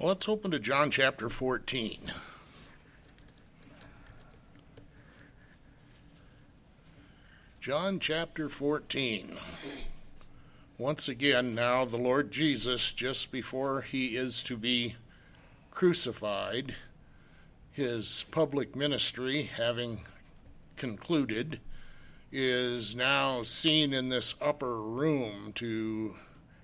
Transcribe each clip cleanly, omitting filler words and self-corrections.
Let's open to John chapter 14. John chapter 14. Once again, now the Lord Jesus, just before he is to be crucified, his public ministry having concluded, is now seen in this upper room to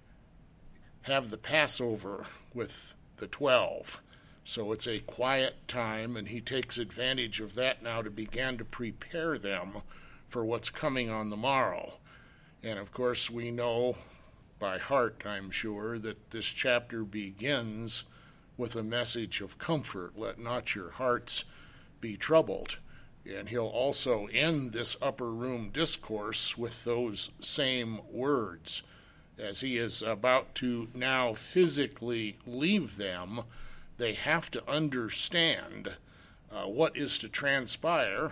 have the Passover with the 12. So it's a quiet time, and he takes advantage of that now to begin to prepare them for what's coming on the morrow. And of course, we know by heart, I'm sure, that this chapter begins with a message of comfort. Let not your hearts be troubled. And he'll also end this upper room discourse with those same words. As he is about to now physically leave them, they have to understand what is to transpire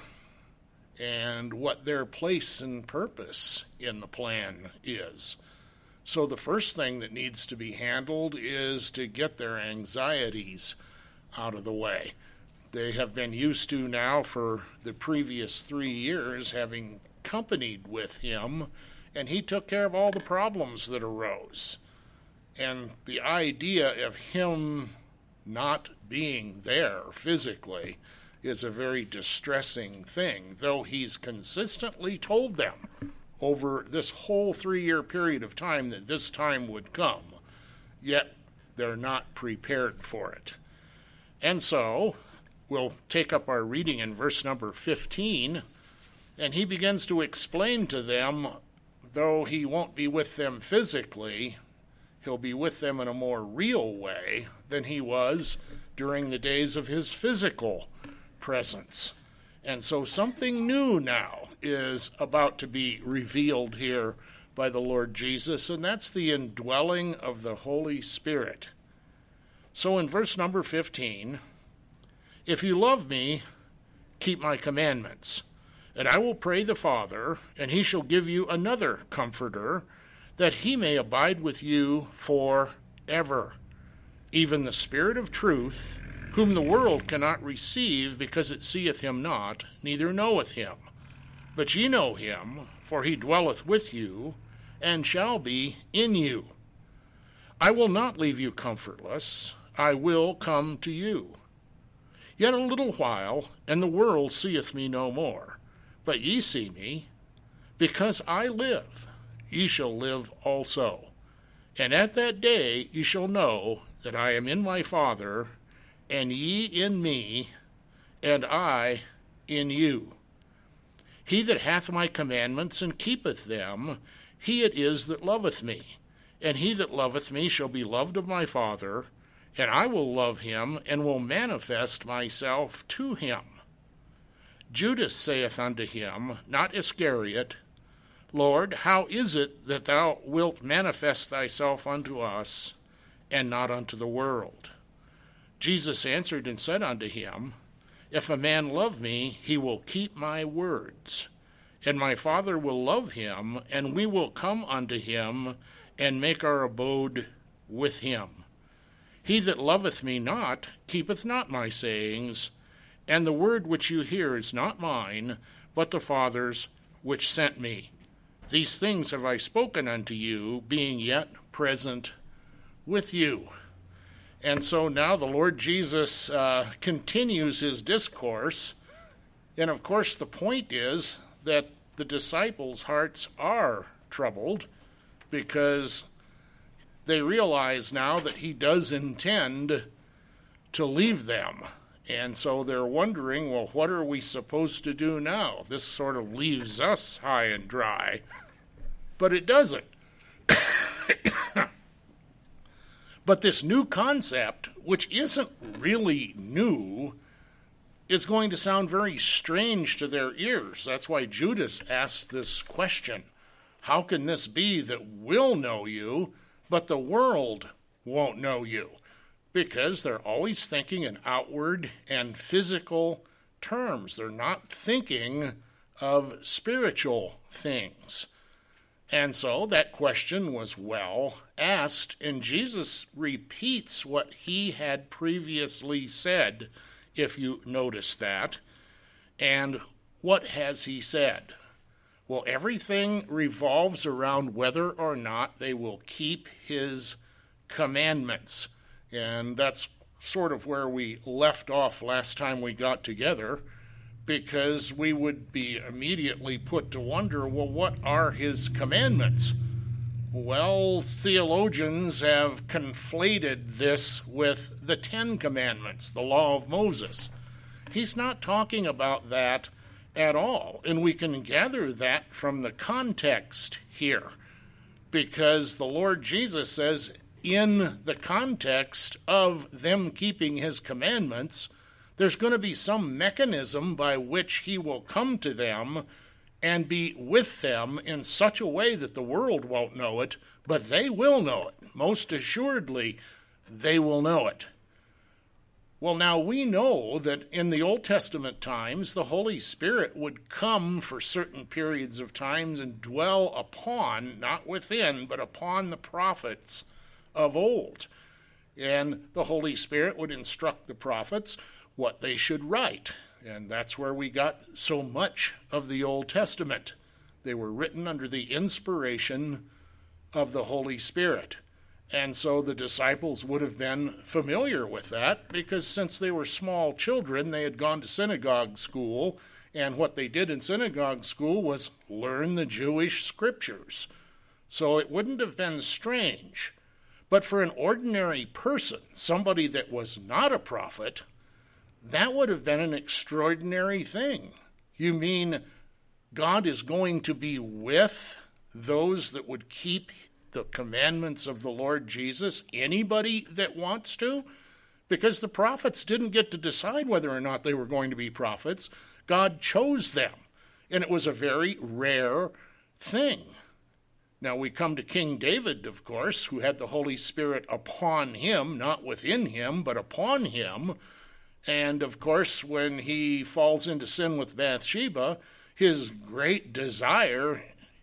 and what their place and purpose in the plan is. So the first thing that needs to be handled is to get their anxieties out of the way. They have been used to now for the previous 3 years having companied with him, and he took care of all the problems that arose. And the idea of him not being there physically is a very distressing thing, though he's consistently told them over this whole 3-year period of time that this time would come, yet they're not prepared for it. And so we'll take up our reading in verse number 15, and he begins to explain to them, though he won't be with them physically, he'll be with them in a more real way than he was during the days of his physical presence. And so something new now is about to be revealed here by the Lord Jesus, and that's the indwelling of the Holy Spirit. So in verse number 15, if you love me, keep my commandments. And I will pray the Father, and he shall give you another Comforter, that he may abide with you forever, even the Spirit of truth, whom the world cannot receive, because it seeth him not, neither knoweth him. But ye know him, for he dwelleth with you, and shall be in you. I will not leave you comfortless, I will come to you. Yet a little while, and the world seeth me no more. But ye see me, because I live, ye shall live also. And at that day ye shall know that I am in my Father, and ye in me, and I in you. He that hath my commandments and keepeth them, he it is that loveth me. And he that loveth me shall be loved of my Father, and I will love him, and will manifest myself to him. Judas saith unto him, not Iscariot, Lord, how is it that thou wilt manifest thyself unto us, and not unto the world? Jesus answered and said unto him, if a man love me, he will keep my words. And my Father will love him, and we will come unto him, and make our abode with him. He that loveth me not keepeth not my sayings, and the word which you hear is not mine, but the Father's which sent me. These things have I spoken unto you, being yet present with you. And so now the Lord Jesus continues his discourse. And of course the point is that the disciples' hearts are troubled, because they realize now that he does intend to leave them. And so they're wondering, well, what are we supposed to do now? This sort of leaves us high and dry. But it doesn't. But this new concept, which isn't really new, is going to sound very strange to their ears. That's why Judas asked this question. How can this be that we'll know you, but the world won't know you? Because they're always thinking in outward and physical terms. They're not thinking of spiritual things. And so that question was well asked, and Jesus repeats what he had previously said, if you notice that. And what has he said? Well, everything revolves around whether or not they will keep his commandments. And that's sort of where we left off last time we got together, because we would be immediately put to wonder, well, what are his commandments? Well, theologians have conflated this with the Ten Commandments, the law of Moses. He's not talking about that at all, and we can gather that from the context here, because the Lord Jesus says, in the context of them keeping his commandments, there's going to be some mechanism by which he will come to them and be with them in such a way that the world won't know it, but they will know it. Most assuredly, they will know it. Well, now we know that in the Old Testament times, the Holy Spirit would come for certain periods of times and dwell upon, not within, but upon the prophets of old. And the Holy Spirit would instruct the prophets what they should write. And that's where we got so much of the Old Testament. They were written under the inspiration of the Holy Spirit. And so the disciples would have been familiar with that, because since they were small children, they had gone to synagogue school, and what they did in synagogue school was learn the Jewish scriptures. So it wouldn't have been strange. But for an ordinary person, somebody that was not a prophet, that would have been an extraordinary thing. You mean God is going to be with those that would keep the commandments of the Lord Jesus? Anybody that wants to? Because the prophets didn't get to decide whether or not they were going to be prophets. God chose them, and it was a very rare thing. Now we come to King David, of course, who had the Holy Spirit upon him, not within him, but upon him. And, of course, when he falls into sin with Bathsheba, his great desire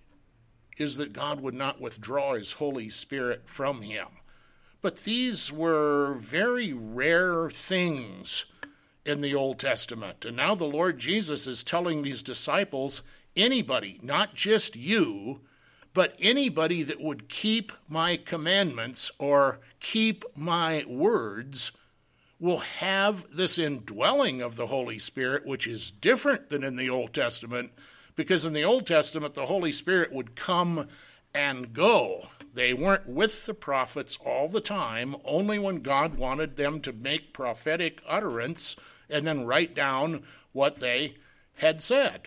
is that God would not withdraw his Holy Spirit from him. But these were very rare things in the Old Testament. And now the Lord Jesus is telling these disciples, anybody, not just you, but anybody that would keep my commandments or keep my words will have this indwelling of the Holy Spirit, which is different than in the Old Testament, because in the Old Testament, the Holy Spirit would come and go. They weren't with the prophets all the time, only when God wanted them to make prophetic utterance and then write down what they had said.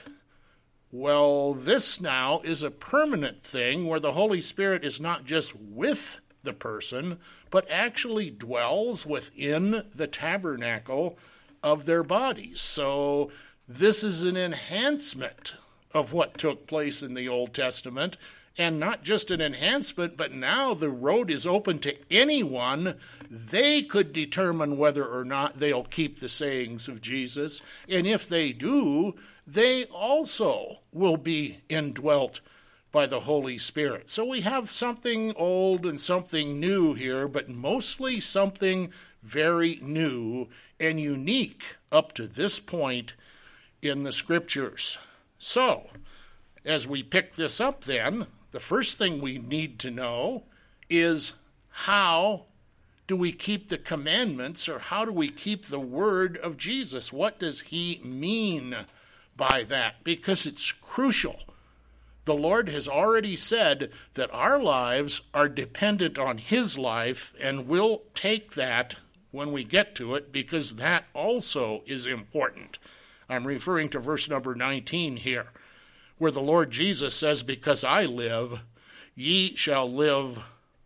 Well, this now is a permanent thing where the Holy Spirit is not just with the person, but actually dwells within the tabernacle of their bodies. So this is an enhancement of what took place in the Old Testament, and not just an enhancement, but now the road is open to anyone. They could determine whether or not they'll keep the sayings of Jesus, and if they do, they also will be indwelt by the Holy Spirit. So we have something old and something new here, but mostly something very new and unique up to this point in the Scriptures. So, as we pick this up then, the first thing we need to know is, how do we keep the commandments, or how do we keep the word of Jesus? What does he mean by that? Because it's crucial. The Lord has already said that our lives are dependent on his life, and we'll take that when we get to it, because that also is important. I'm referring to verse number 19 here, where the Lord Jesus says, because I live, ye shall live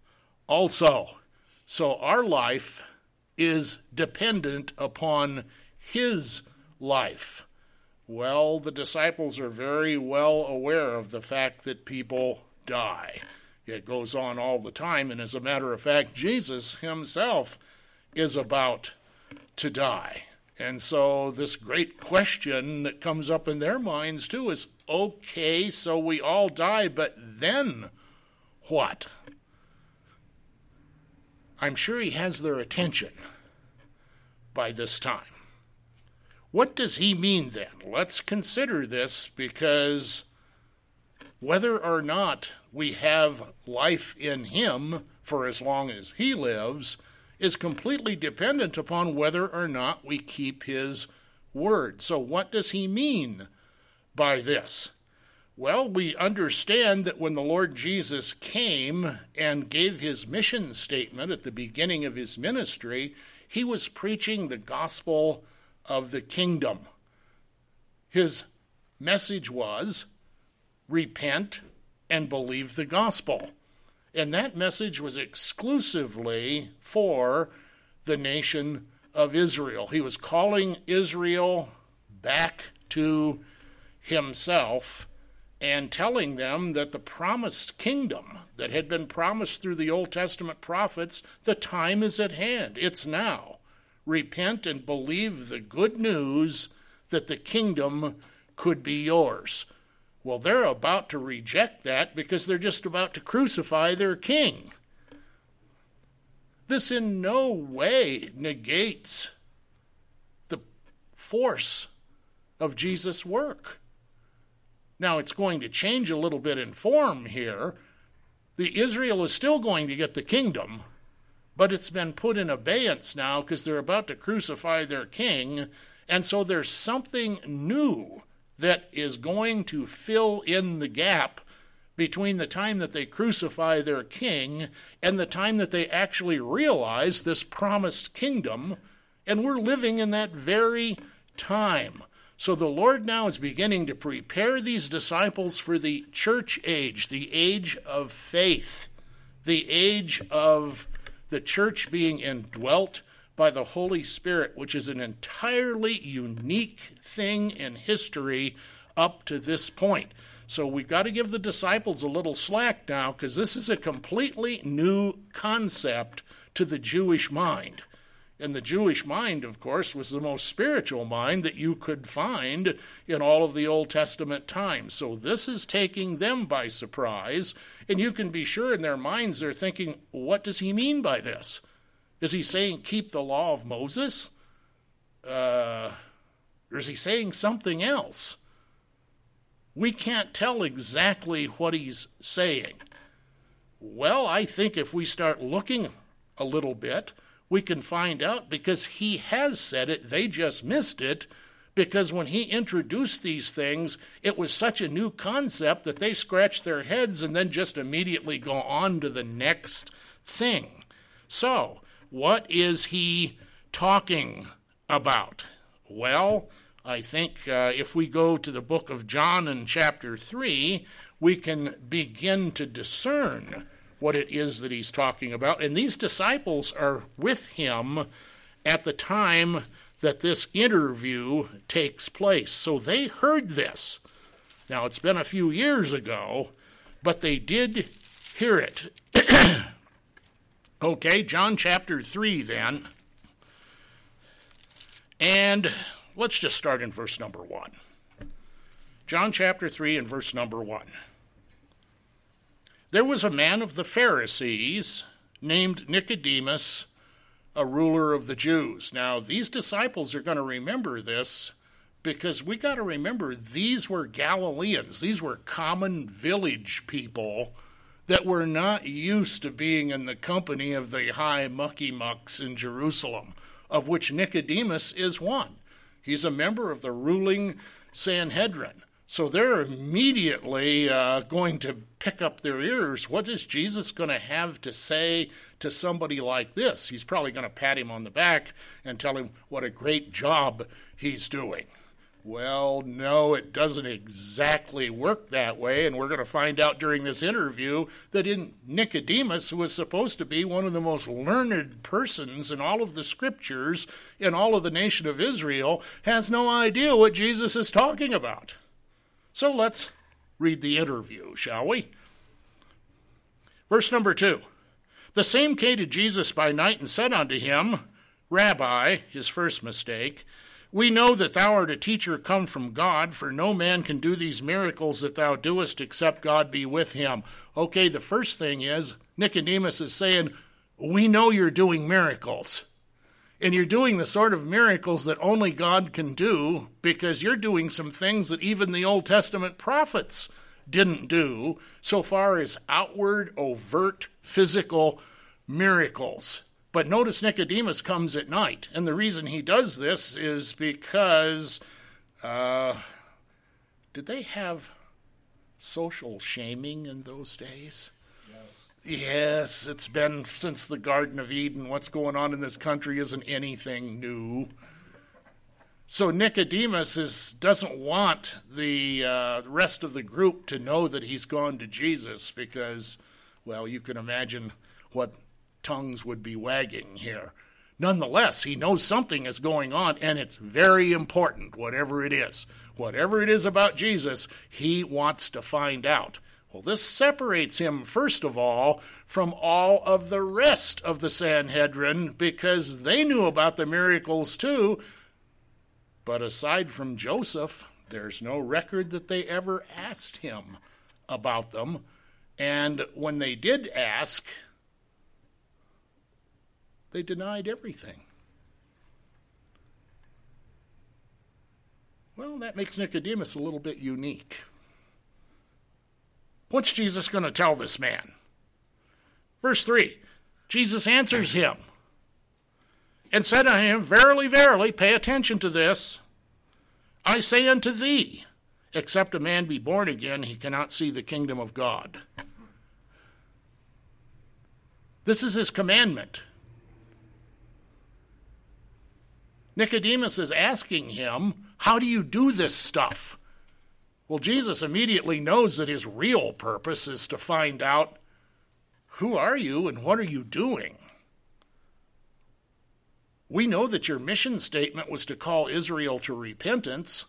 also. So our life is dependent upon his life. Well, the disciples are very well aware of the fact that people die. It goes on all the time, and as a matter of fact, Jesus himself is about to die. And so this great question that comes up in their minds too is, Okay, so we all die, but then what? I'm sure he has their attention by this time. What does he mean then? Let's consider this, because whether or not we have life in him for as long as he lives is completely dependent upon whether or not we keep his word. So what does he mean by this? Well, we understand that when the Lord Jesus came and gave his mission statement at the beginning of his ministry, he was preaching the gospel of the kingdom. His message was, repent and believe the gospel. And that message was exclusively for the nation of Israel. He was calling Israel back to himself and telling them that the promised kingdom that had been promised through the Old Testament prophets, the time is at hand. It's now. Repent and believe the good news that the kingdom could be yours. Well, they're about to reject that because they're just about to crucify their king. This in no way negates the force of Jesus' work. Now, it's going to change a little bit in form here. The Israel is still going to get the kingdom, but it's been put in abeyance now because they're about to crucify their king, and so there's something new that is going to fill in the gap between the time that they crucify their king and the time that they actually realize this promised kingdom, and we're living in that very time. So the Lord now is beginning to prepare these disciples for the church age, the age of faith, the age of the church being indwelt by the Holy Spirit, which is an entirely unique thing in history up to this point. So we've got to give the disciples a little slack now, because this is a completely new concept to the Jewish mind. And the Jewish mind, of course, was the most spiritual mind that you could find in all of the Old Testament times. So this is taking them by surprise, and you can be sure in their minds they're thinking, what does he mean by this? Is he saying keep the law of Moses? Or is he saying something else? We can't tell exactly what he's saying. Well, I think if we start looking a little bit, we can find out, because he has said it, they just missed it, because when he introduced these things, it was such a new concept that they scratched their heads and then just immediately go on to the next thing. So, what is he talking about? Well, I think if we go to the book of John in chapter 3, we can begin to discern what it is that he's talking about. And these disciples are with him at the time that this interview takes place. So they heard this. Now, it's been a few years ago, but they did hear it. Okay, John chapter 3 then. And let's just start in verse number 1. John chapter 3 and verse number 1. There was a man of the Pharisees named Nicodemus, a ruler of the Jews. Now, these disciples are going to remember this, because we got to remember these were Galileans. These were common village people that were not used to being in the company of the high mucky-mucks in Jerusalem, of which Nicodemus is one. He's a member of the ruling Sanhedrin. So they're immediately going to pick up their ears. What is Jesus going to have to say to somebody like this? He's probably going to pat him on the back and tell him what a great job he's doing. Well, no, it doesn't exactly work that way, and we're going to find out during this interview that in Nicodemus, who was supposed to be one of the most learned persons in all of the scriptures in all of the nation of Israel, has no idea what Jesus is talking about. So let's read the interview, shall we? Verse number 2. The same came to Jesus by night and said unto him, Rabbi, his first mistake, We know that thou art a teacher come from God, for no man can do these miracles that thou doest except God be with him. Okay, the first thing is, Nicodemus is saying, we know you're doing miracles. And you're doing the sort of miracles that only God can do because you're doing some things that even the Old Testament prophets didn't do so far as outward, overt, physical miracles. But notice Nicodemus comes at night. And the reason he does this is because, did they have social shaming in those days? Yes, it's been since the Garden of Eden. What's going on in this country isn't anything new. So Nicodemus doesn't want the rest of the group to know that he's gone to Jesus because, well, you can imagine what tongues would be wagging here. Nonetheless, he knows something is going on, and it's very important, whatever it is. Whatever it is about Jesus, he wants to find out. Well, this separates him, first of all, from all of the rest of the Sanhedrin because they knew about the miracles too. But aside from Joseph, there's no record that they ever asked him about them. And when they did ask, they denied everything. Well, that makes Nicodemus a little bit unique. What's Jesus going to tell this man? Verse 3, Jesus answers him and said unto him, Verily, verily, pay attention to this. I say unto thee, except a man be born again, he cannot see the kingdom of God. This is his commandment. Nicodemus is asking him, how do you do this stuff? Well, Jesus immediately knows that his real purpose is to find out, who are you and what are you doing? We know that your mission statement was to call Israel to repentance.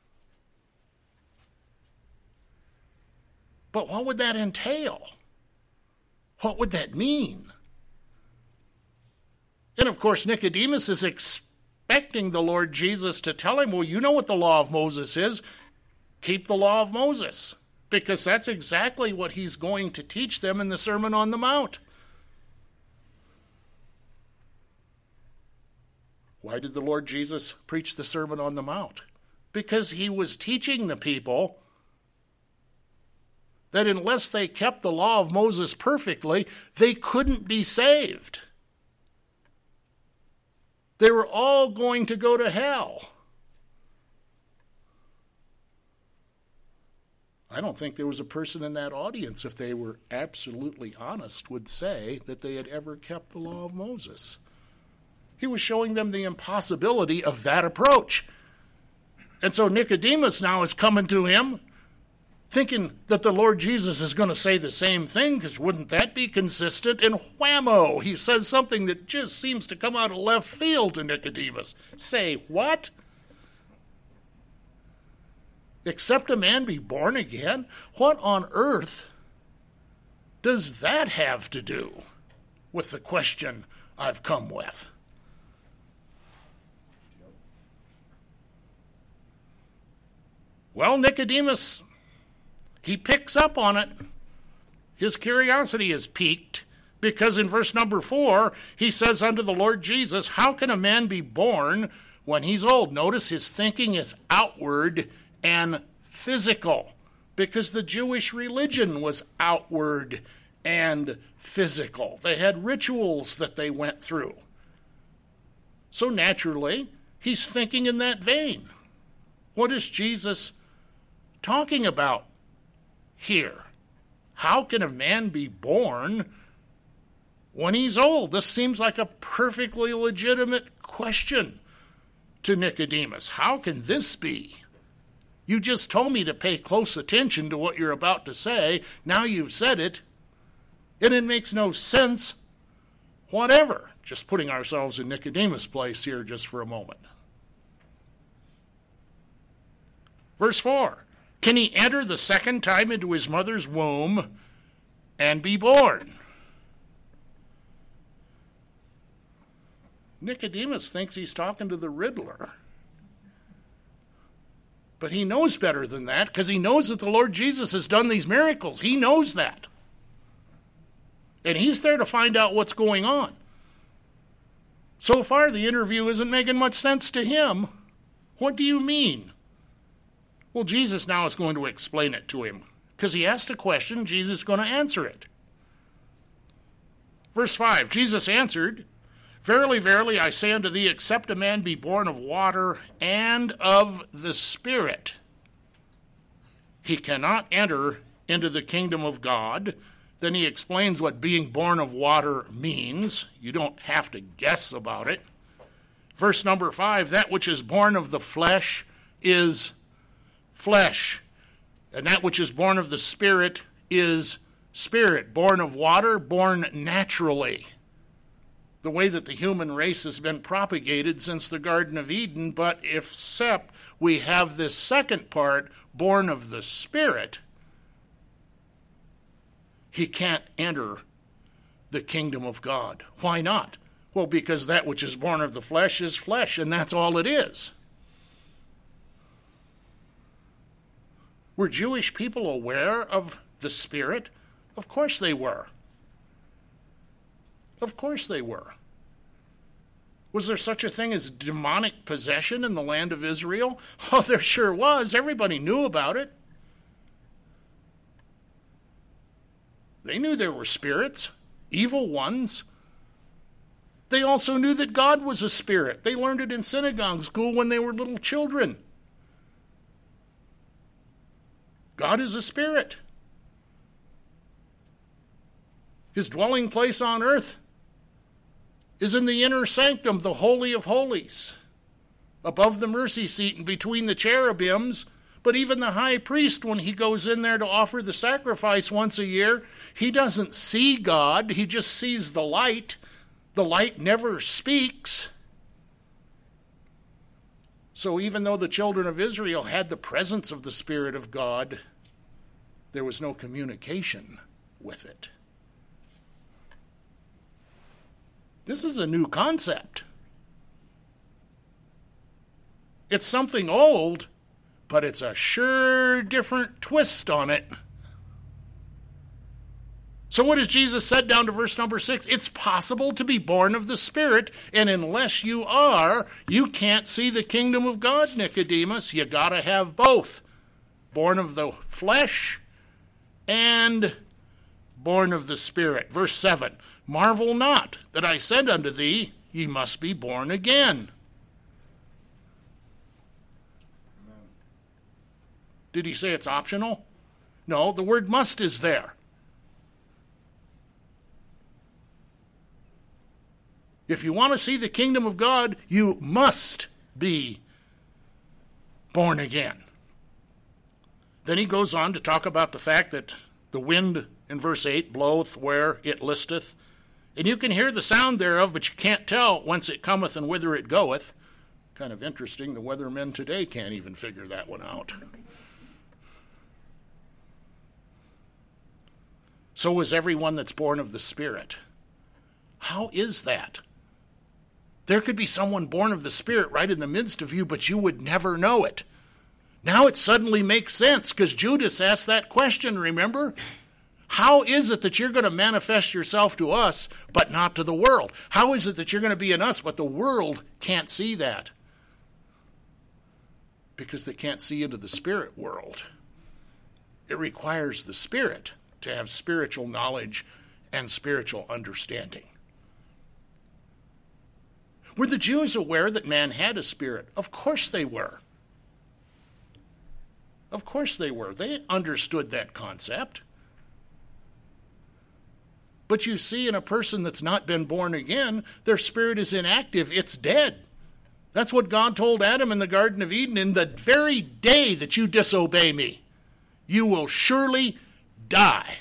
But what would that entail? What would that mean? And of course, Nicodemus is expecting the Lord Jesus to tell him, well, you know what the law of Moses is. Keep the law of Moses. Because that's exactly what he's going to teach them in the Sermon on the Mount. Why did the Lord Jesus preach the Sermon on the Mount? Because he was teaching the people that unless they kept the law of Moses perfectly, they couldn't be saved. They were all going to go to hell. I don't think there was a person in that audience, if they were absolutely honest, would say that they had ever kept the law of Moses. He was showing them the impossibility of that approach. And so Nicodemus now is coming to him, thinking that the Lord Jesus is going to say the same thing, because wouldn't that be consistent? And whammo, he says something that just seems to come out of left field to Nicodemus. Say, what? Except a man be born again? What on earth does that have to do with the question I've come with? Well, Nicodemus, he picks up on it. His curiosity is piqued because in verse number 4, he says unto the Lord Jesus, how can a man be born when he's old? Notice his thinking is outward and physical, because the Jewish religion was outward and physical. They had rituals that they went through. So naturally, he's thinking in that vein. What is Jesus talking about here? How can a man be born when he's old? This seems like a perfectly legitimate question to Nicodemus. How can this be? You just told me to pay close attention to what you're about to say. Now you've said it, and it makes no sense whatever. Just putting ourselves in Nicodemus' place here just for a moment. Verse 4, can he enter the second time into his mother's womb and be born? Nicodemus thinks he's talking to the Riddler. But he knows better than that because he knows that the Lord Jesus has done these miracles. He knows that. And he's there to find out what's going on. So far, the interview isn't making much sense to him. What do you mean? Well, Jesus now is going to explain it to him. Because he asked a question, Jesus is going to answer it. Verse 5, Jesus answered, "Verily, verily, I say unto thee, except a man be born of water and of the Spirit, he cannot enter into the kingdom of God." Then he explains what being born of water means. You don't have to guess about it. Verse number 5, that which is born of the flesh is flesh, and that which is born of the Spirit is spirit. Born of water, born naturally. The way that the human race has been propagated since the Garden of Eden, but except we have this second part, born of the Spirit, he can't enter the kingdom of God. Why not? Well, because that which is born of the flesh is flesh, and that's all it is. Were Jewish people aware of the Spirit? Of course they were. Of course they were. Was there such a thing as demonic possession in the land of Israel? Oh, there sure was. Everybody knew about it. They knew there were spirits, evil ones. They also knew that God was a spirit. They learned it in synagogue school when they were little children. God is a spirit. His dwelling place on earth is in the inner sanctum, the Holy of Holies, above the mercy seat and between the cherubims. But even the high priest, when he goes in there to offer the sacrifice once a year, he doesn't see God. He just sees the light. The light never speaks. So even though the children of Israel had the presence of the Spirit of God, there was no communication with it. This is a new concept. It's something old, but it's a sure different twist on it. So what has Jesus said down to verse number 6? It's possible to be born of the Spirit, and unless you are, you can't see the kingdom of God, Nicodemus. You got to have both. Born of the flesh and born of the Spirit. Verse 7, marvel not that I said unto thee, ye must be born again. Did he say it's optional? No, the word must is there. If you want to see the kingdom of God, you must be born again. Then he goes on to talk about the fact that the wind, in verse 8, bloweth where it listeth, and you can hear the sound thereof, but you can't tell whence it cometh and whither it goeth. Kind of interesting, the weathermen today can't even figure that one out. So is everyone that's born of the Spirit. How is that? There could be someone born of the Spirit right in the midst of you, but you would never know it. Now it suddenly makes sense, because Judas asked that question, remember? How is it that you're going to manifest yourself to us, but not to the world? How is it that you're going to be in us, but the world can't see that? Because they can't see into the spirit world. It requires the Spirit to have spiritual knowledge and spiritual understanding. Were the Jews aware that man had a spirit? Of course they were. Of course they were. They understood that concept. But you see, in a person that's not been born again, their spirit is inactive. It's dead. That's what God told Adam in the Garden of Eden. In the very day that you disobey me, you will surely die.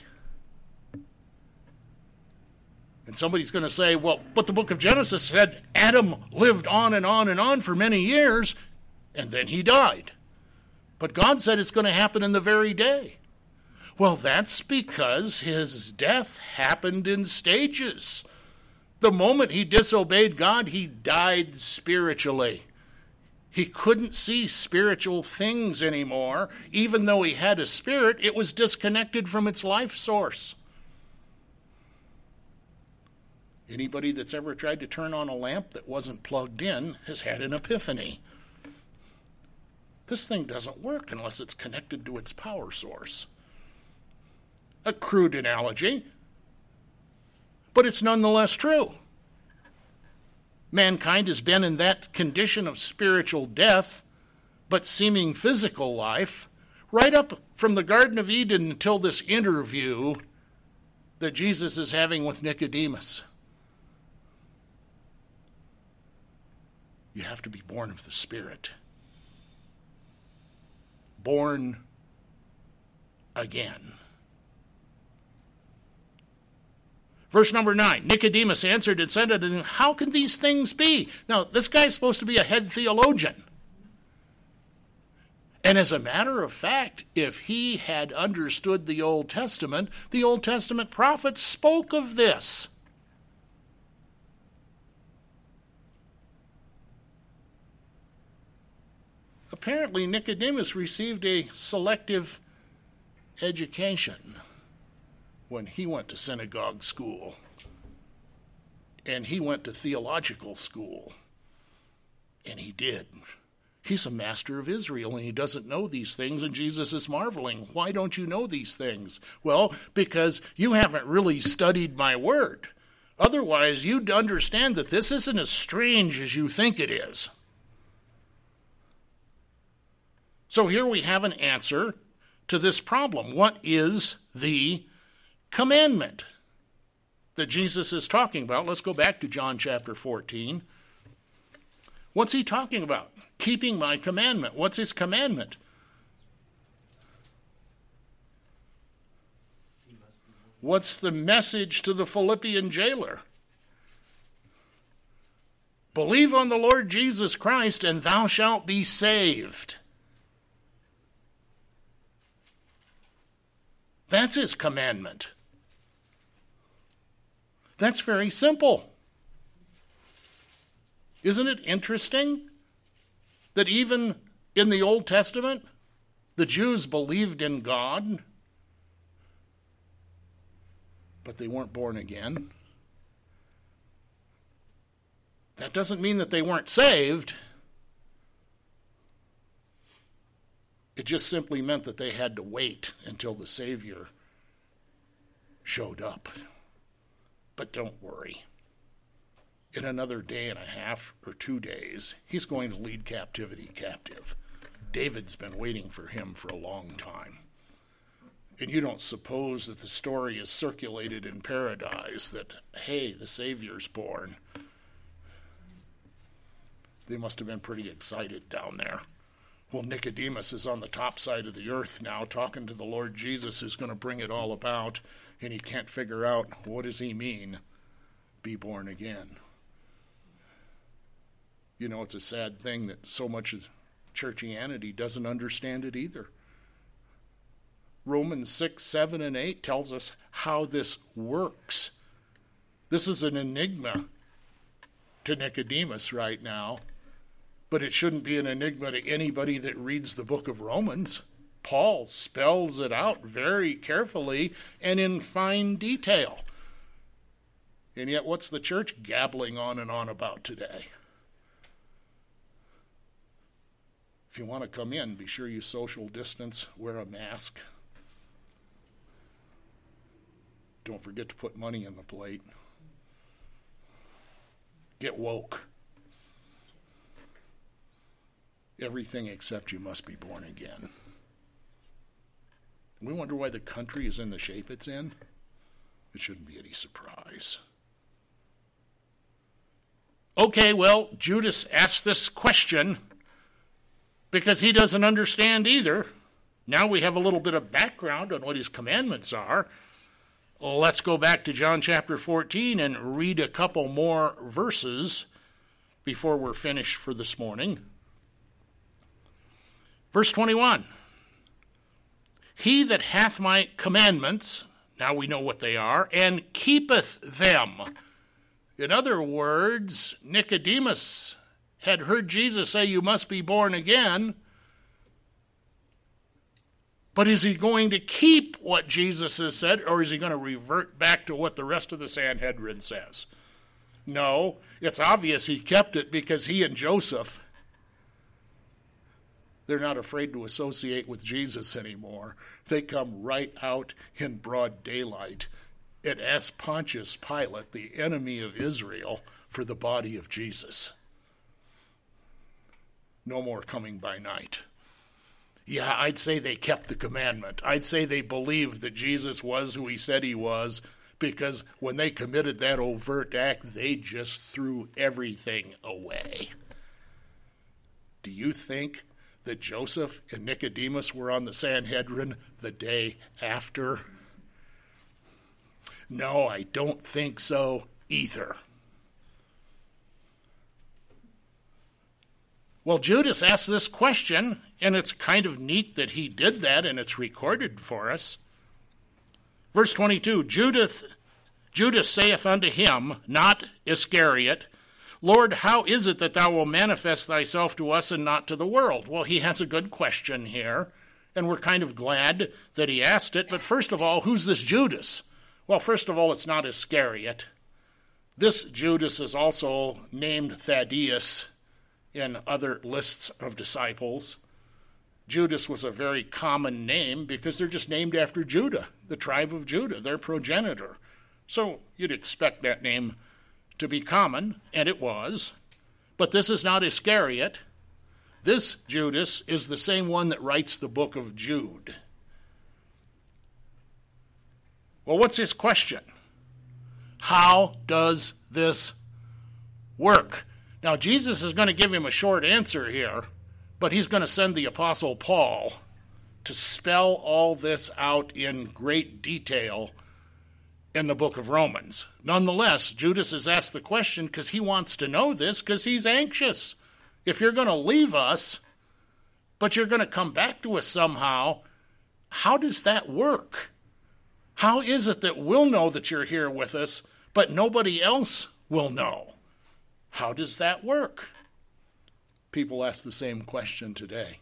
And somebody's going to say, well, but the book of Genesis said Adam lived on and on and on for many years, and then he died. But God said it's going to happen in the very day. Well, that's because his death happened in stages. The moment he disobeyed God, he died spiritually. He couldn't see spiritual things anymore. Even though he had a spirit, it was disconnected from its life source. Anybody that's ever tried to turn on a lamp that wasn't plugged in has had an epiphany. This thing doesn't work unless it's connected to its power source. A crude analogy, but it's nonetheless true. Mankind has been in that condition of spiritual death, but seeming physical life, right up from the Garden of Eden until this interview that Jesus is having with Nicodemus. You have to be born of the Spirit. Born again. Verse number 9, Nicodemus answered and said unto him, how can these things be? Now, this guy's supposed to be a head theologian. And as a matter of fact, if he had understood the Old Testament prophets spoke of this. Apparently, Nicodemus received a selective education when he went to synagogue school, and he went to theological school, and he did. He's a master of Israel, and he doesn't know these things, and Jesus is marveling. Why don't you know these things? Well, because you haven't really studied my word. Otherwise, you'd understand that this isn't as strange as you think it is. So here we have an answer to this problem. What is the commandment that Jesus is talking about? Let's go back to John chapter 14. What's he talking about? Keeping my commandment. What's his commandment? What's the message to the Philippian jailer? Believe on the Lord Jesus Christ and thou shalt be saved. That's his commandment. That's very simple. Isn't it interesting that even in the Old Testament, the Jews believed in God, but they weren't born again? That doesn't mean that they weren't saved. It just simply meant that they had to wait until the Savior showed up. But don't worry. In another day and a half or 2 days, he's going to lead captivity captive. David's been waiting for him for a long time. And you don't suppose that the story is circulated in paradise that, hey, the Savior's born. They must have been pretty excited down there. Well, Nicodemus is on the top side of the earth now talking to the Lord Jesus who's going to bring it all about, and he can't figure out what does he mean, be born again. You know, it's a sad thing that so much of churchianity doesn't understand it either. Romans 6, 7, and 8 tells us how this works. This is an enigma to Nicodemus right now, but it shouldn't be an enigma to anybody that reads the book of Romans. Paul spells it out very carefully and in fine detail. And yet, what's the church gabbling on and on about today? If you want to come in, be sure you social distance, wear a mask. Don't forget to put money in the plate. Get woke. Everything except you must be born again. We wonder why the country is in the shape it's in. It shouldn't be any surprise. Okay, well, Judas asked this question because he doesn't understand either. Now we have a little bit of background on what his commandments are. Well, let's go back to John chapter 14 and read a couple more verses before we're finished for this morning. Verse 21, he that hath my commandments, now we know what they are, and keepeth them. In other words, Nicodemus had heard Jesus say, you must be born again. But is he going to keep what Jesus has said, or is he going to revert back to what the rest of the Sanhedrin says? No, it's obvious he kept it because he and Joseph, they're not afraid to associate with Jesus anymore. They come right out in broad daylight and ask Pontius Pilate, the enemy of Israel, for the body of Jesus. No more coming by night. Yeah, I'd say they kept the commandment. I'd say they believed that Jesus was who he said he was, because when they committed that overt act, they just threw everything away. Do you think that Joseph and Nicodemus were on the Sanhedrin the day after? No, I don't think so either. Well, Judas asked this question, and it's kind of neat that he did that, and it's recorded for us. Verse 22, Judas saith unto him, not Iscariot, Lord, how is it that thou wilt manifest thyself to us and not to the world? Well, he has a good question here, and we're kind of glad that he asked it. But first of all, who's this Judas? Well, first of all, it's not Iscariot. This Judas is also named Thaddeus in other lists of disciples. Judas was a very common name because they're just named after Judah, the tribe of Judah, their progenitor. So you'd expect that name to be common, and it was. But this is not Iscariot. This Judas is the same one that writes the book of Jude. Well, what's his question? How does this work? Now, Jesus is going to give him a short answer here, but he's going to send the Apostle Paul to spell all this out in great detail in the book of Romans. Nonetheless, Judas has asked the question because he wants to know this, because he's anxious. If you're going to leave us, but you're going to come back to us somehow, how does that work? How is it that we'll know that you're here with us, but nobody else will know? How does that work? People ask the same question today.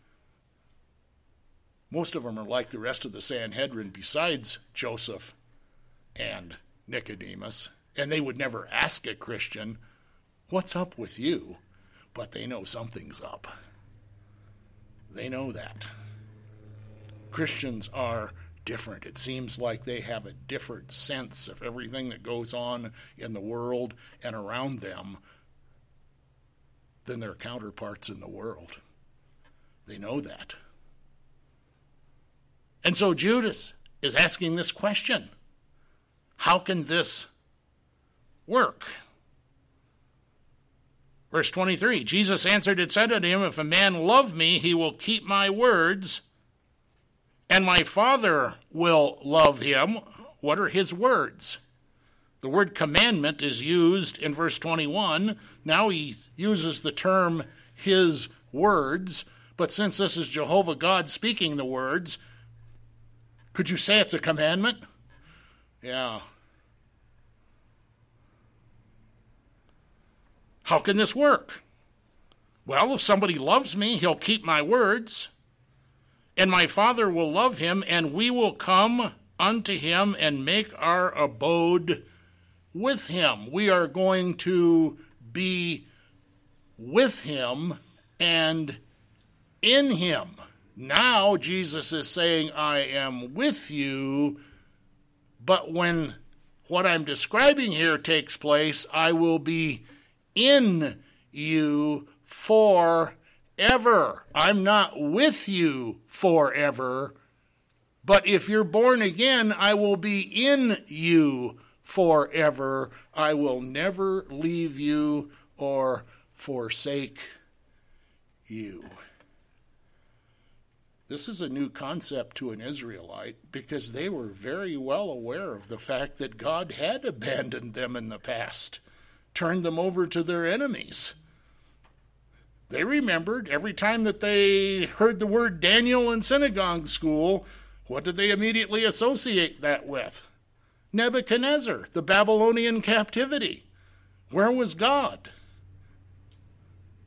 Most of them are like the rest of the Sanhedrin besides Joseph and Nicodemus, and they would never ask a Christian, what's up with you? But they know something's up. They know that. Christians are different. It seems like they have a different sense of everything that goes on in the world and around them than their counterparts in the world. They know that. And so Judas is asking this question. How can this work? Verse 23, Jesus answered and said unto him, if a man love me, he will keep my words, and my Father will love him. What are his words? The word commandment is used in verse 21. Now he uses the term his words, but since this is Jehovah God speaking the words, could you say it's a commandment? Yeah. How can this work? Well, if somebody loves me, he'll keep my words, and my Father will love him, and we will come unto him and make our abode with him. We are going to be with him and in him. Now Jesus is saying, I am with you, but when what I'm describing here takes place, I will be in you forever. I'm not with you forever, but if you're born again, I will be in you forever. I will never leave you or forsake you. This is a new concept to an Israelite because they were very well aware of the fact that God had abandoned them in the past, turned them over to their enemies. They remembered every time that they heard the word Daniel in synagogue school, what did they immediately associate that with? Nebuchadnezzar, the Babylonian captivity. Where was God?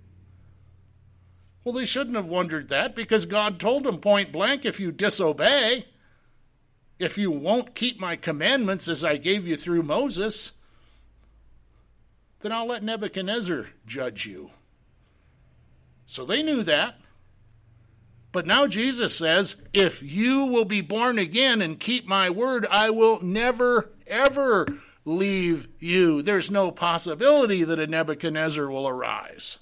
Well, they shouldn't have wondered that, because God told them point blank, if you disobey, if you won't keep my commandments as I gave you through Moses, then I'll let Nebuchadnezzar judge you. So they knew that. But now Jesus says, if you will be born again and keep my word, I will never, ever leave you. There's no possibility that a Nebuchadnezzar will arise.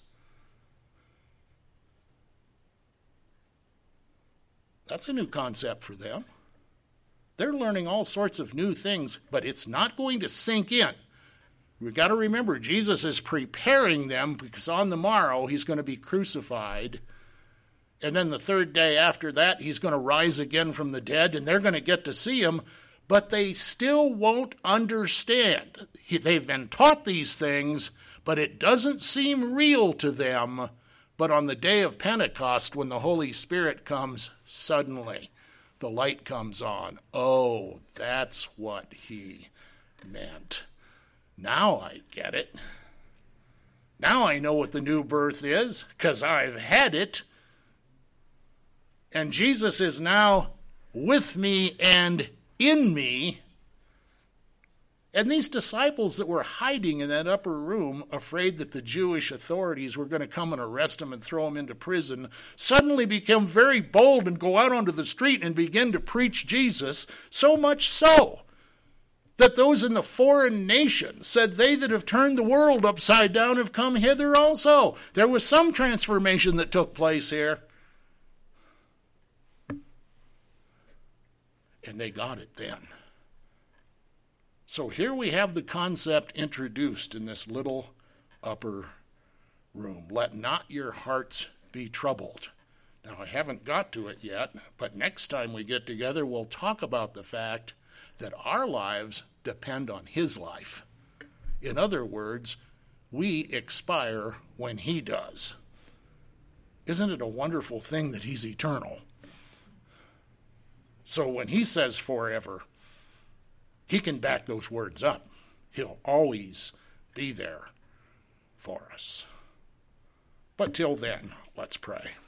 That's a new concept for them. They're learning all sorts of new things, but it's not going to sink in. We've got to remember, Jesus is preparing them, because on the morrow he's going to be crucified. And then the third day after that, he's going to rise again from the dead, and they're going to get to see him, but they still won't understand. They've been taught these things, but it doesn't seem real to them. But on the day of Pentecost, when the Holy Spirit comes, suddenly the light comes on. Oh, that's what he meant. Now I get it. Now I know what the new birth is, because I've had it. And Jesus is now with me and in me. And these disciples that were hiding in that upper room, afraid that the Jewish authorities were going to come and arrest him and throw him into prison, suddenly become very bold and go out onto the street and begin to preach Jesus, so much so that those in the foreign nations said, they that have turned the world upside down have come hither also. There was some transformation that took place here. And they got it then. So here we have the concept introduced in this little upper room. Let not your hearts be troubled. Now, I haven't got to it yet, but next time we get together, we'll talk about the fact that our lives depend on his life. In other words, we expire when he does. Isn't it a wonderful thing that he's eternal? So when he says forever, he can back those words up. He'll always be there for us. But till then, let's pray.